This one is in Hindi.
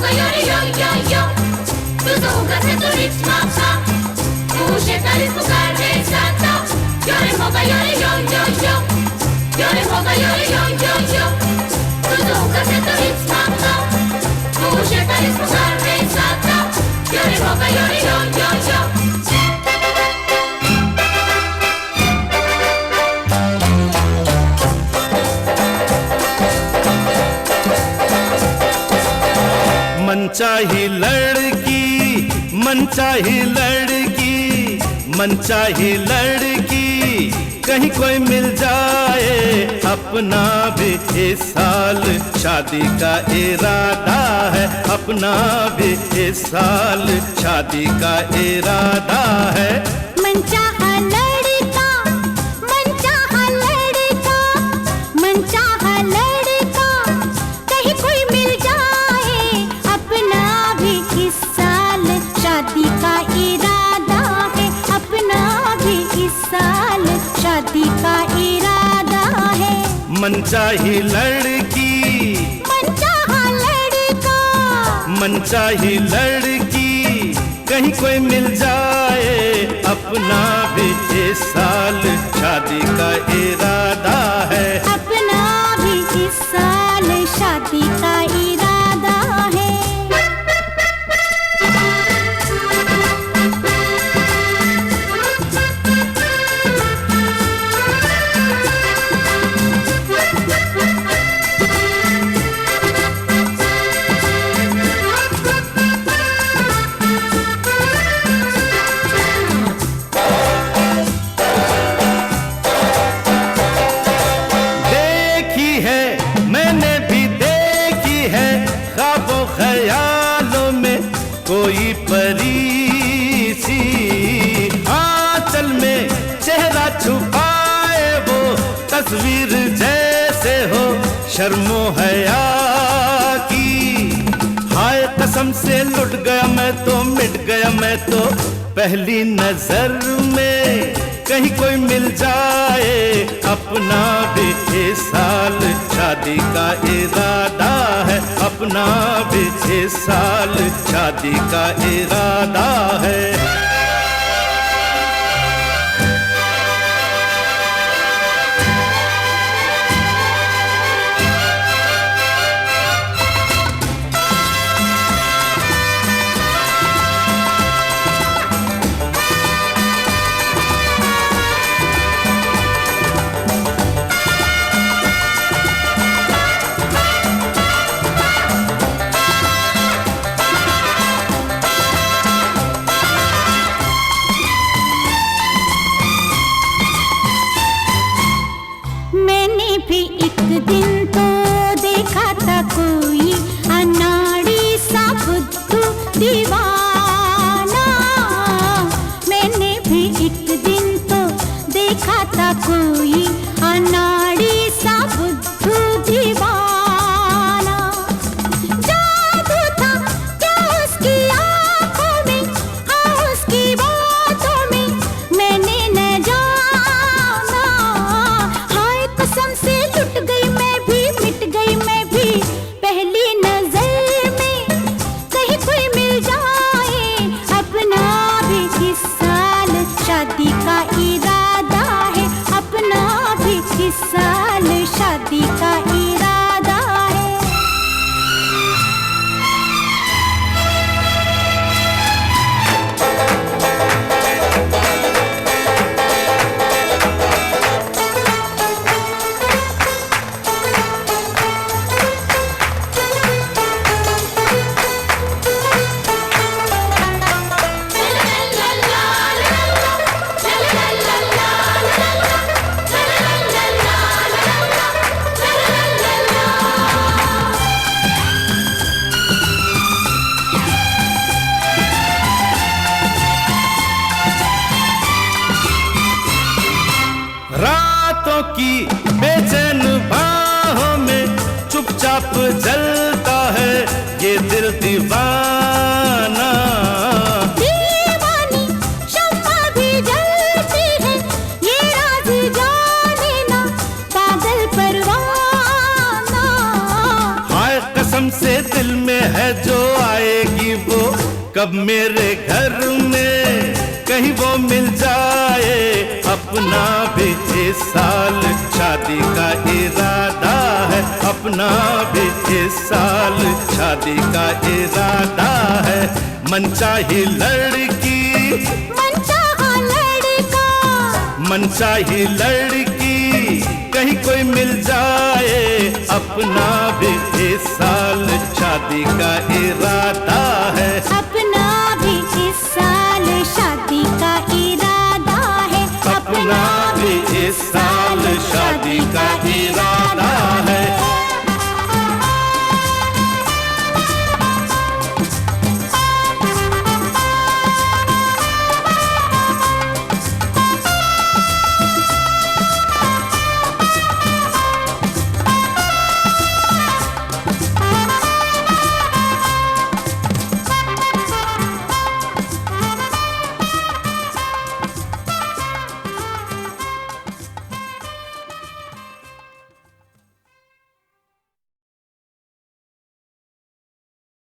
Yore yo yo yo, tuzunga sento ritmo pa, uscita risbucare santa. Yore moga yore yo yo yo, yore moga yore yo yo yo, tuzunga sento ritmo pa, uscita risbucare santa. Yore moga yore yo yo yo. मनचाही लड़की, मनचाही लड़की, मनचाही लड़की, कहीं कोई मिल जाए अपना भी इस साल शादी का इरादा है, अपना भी इस साल शादी का इरादा है। मनचाहा लड़का, मनचाहा लड़का, मनचाहा लड़का, कहीं कोई मिल जाए अपना भी इस साल शादी का इरादा है, अपना भी इस साल शादी का इरादा है। मनचाही लड़की, मनचाहा लड़का, मनचाही लड़की, कहीं कोई मिल जाए अपना भी इस साल शादी का इरादा है, अपना भी इस साल शादी का इरादा है। देखी है मैंने भी देखी है ख्वाबों ख्यालों में कोई परी सी, आंचल में चेहरा छुपाए वो तस्वीर जैसे हो शर्मो हया की। हाय कसम से लुट गया मैं तो, मिट गया मैं तो पहली नजर में, कहीं कोई मिल जाए अपना भी इस साल शादी का इरादा है, अपना भी इस साल शादी का इरादा है। मैंने भी एक दिन तो देखा था कोई अनाड़ी सा बुद्धू दीवाना, मैंने भी एक दिन तो देखा था कोई अनाड़ी सा बुद्धू दीवाना। जादू था क्या उसकी आंखों में, हाँ उसकी बातों में, मैंने न जाना। हाय कसम से लुट गई मैं भी, मिट गई मैं भी पहली नजर में, कहीं कोई मिल जाए अपना भी इस साल शादी का इरादा है, अपना भी इस साल शादी का इरादा है। रातों की बेचैन बाहों में चुपचाप जलता है ये दिल दीवाना। दीवानी शम्मा भी जलती है, ये राज जाने ना पागल परवाना। हाय कसम से दिल में है जो कब मेरे घर में कहीं वो मिल जाए, अपना भी इस साल शादी का इरादा है, अपना भी इस साल शादी का इरादा है। मनचाही लड़की मनचाहा लड़का, मनचाही लड़की कहीं कोई मिल जाए, अपना भी इस साल शादी का इरादा